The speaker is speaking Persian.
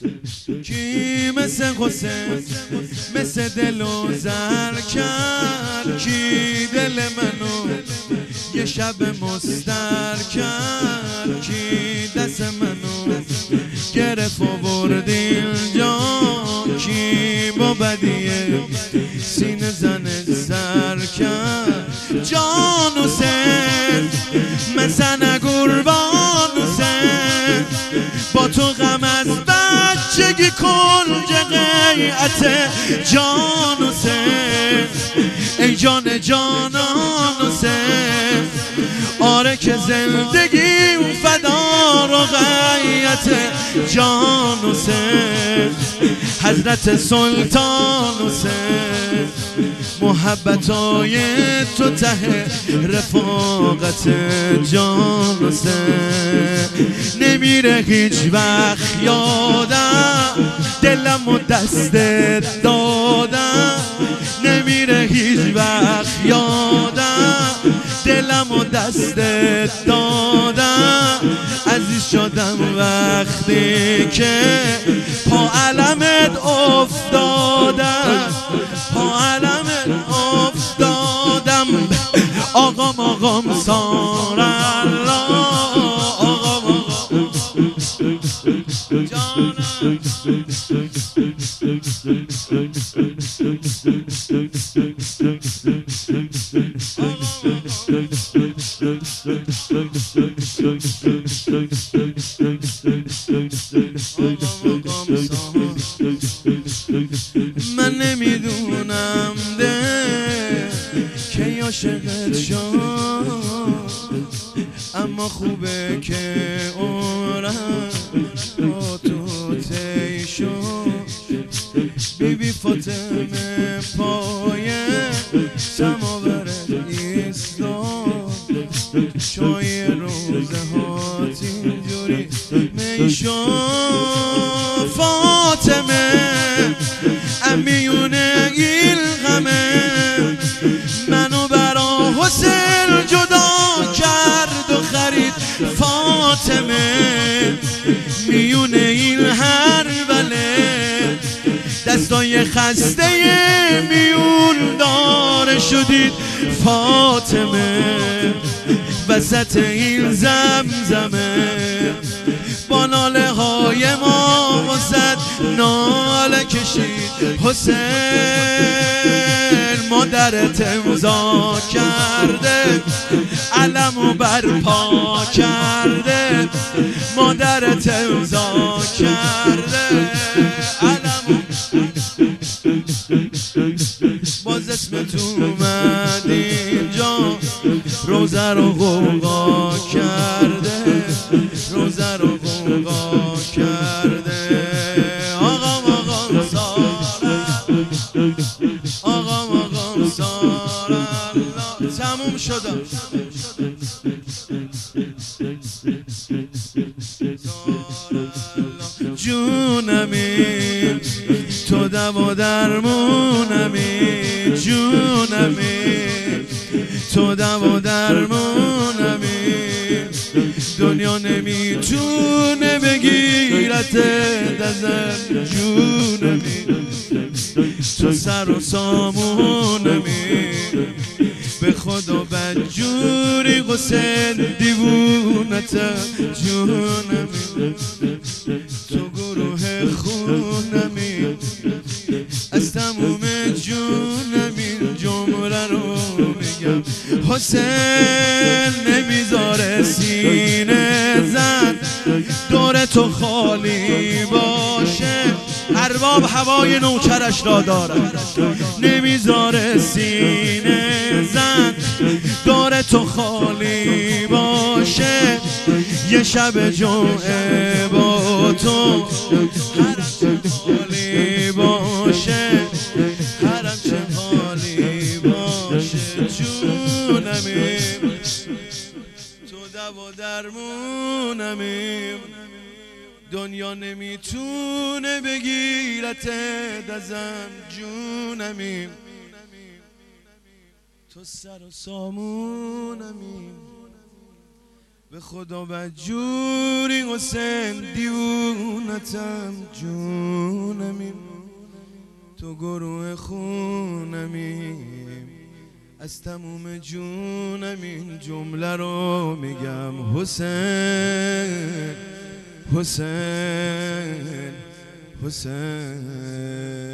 کی مثل حسین مثل دل و زر کرد، کی دل منو یه شب مستر کرد، کی دست منو گرفت و برد اینجا، کی با بدیه سینه زن سر کرد. جان حسین مثل قربان حسین، با تو غم از بچگی کنج قیعت. جان حسین ای جان جانان حسین، آره که زندگی فدا رقیت. جان حسین حضرت سلطان حسین، محبتای تو ته رفاقت. جان حسین نمیره هیچ وقت یادم، دلم و دستت دادم. نمیره هیچ وقت یادم، دلم و دستت دادم. عزیز شدم وقتی که پا علمت افتادم، پا علمت افتادم. آقام سار الله، آقام جانم. من نمیدونم ده که عاشقت شد، اما خوبه که عمرم با تو طی شد. بیبی فاطمه پای سماورت ایستاد، چای روزه هات اینجوری میشد. فاطمه امیونه این غمه، منو برا حسین جدا کرد و خرید. فاطمه میونه این هر بله، دستای خسته میون داره شدید. فاطمه وسط این زمزمه، با ناله های ما وسط ناله کشید. حسین مادرت امضا کرده، علمو برپا کرده. مادرت امضا کرده، علمو باز اسمت اومد اینجا. روزه رو غوغا کرده، روزه رو غوغا کرده. آقام سارا، آقام سارا الله. تموم شدم. جونمی تو دوا درمونمی، جونمی تو دوا درمونمی. دنیا نمیتونه بگیرت ازم، جونمی تو سر و سامونمی. به خدا بدجوری حسین دیوونتم، جونمی تو گروه خونمی. از تموم جونمی جمله رو میگم. حسین نمیذاره سینه زن دور تو خالی باشه، ارباب هوای نوکرش را دارد. نمیذاره سینه زن دور تو خالی باشه، یه شب جمعه با تو حرم چه حالی باشه، حرم چه حالی باشه. جونمی تو دوا درمونمی، دنیا نمیتونه بگیرت ازم، جونمی تو سر و سامونمی. به خدا بدجوری حسین دیونتم جونمیم تو گروه خونمیم از تموم جونم این جمله رو میگم حسین حسین حسین